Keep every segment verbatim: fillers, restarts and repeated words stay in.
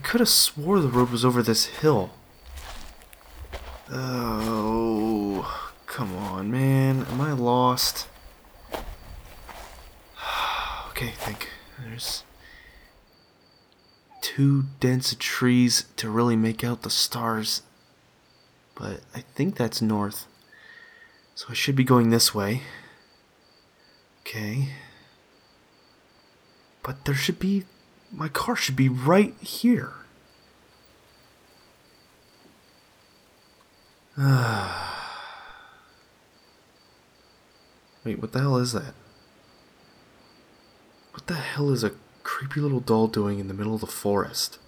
could have swore the road was over this hill. Oh, come on, man. Am I lost? Okay, I think there's too dense trees to really make out the stars. But I think that's north. So I should be going this way. Okay. But there should be... my car should be right here. Wait, what the hell is that? What the hell is a creepy little doll doing in the middle of the forest?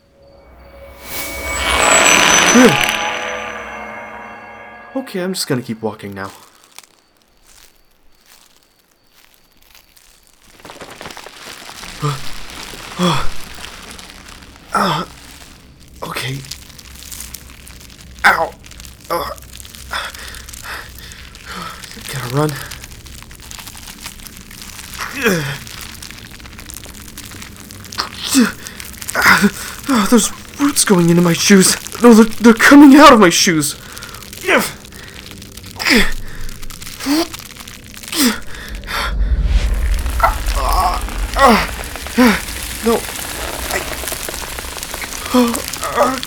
Okay, I'm just gonna keep walking now. Uh, okay. Ow! Uh, gotta run. Uh, there's roots going into my shoes. No, they're, they're coming out of my shoes. No. I... Oh,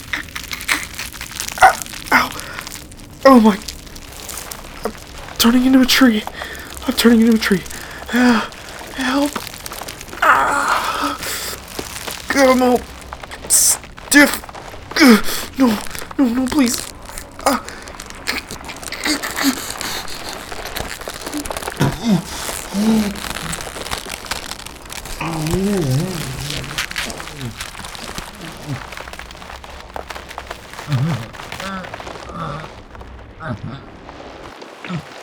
uh, ow. Oh my. I'm turning into a tree. I'm turning into a tree. Uh, help. Ah. I'm all stiff. No, no, no, please. Ah. Uh-huh.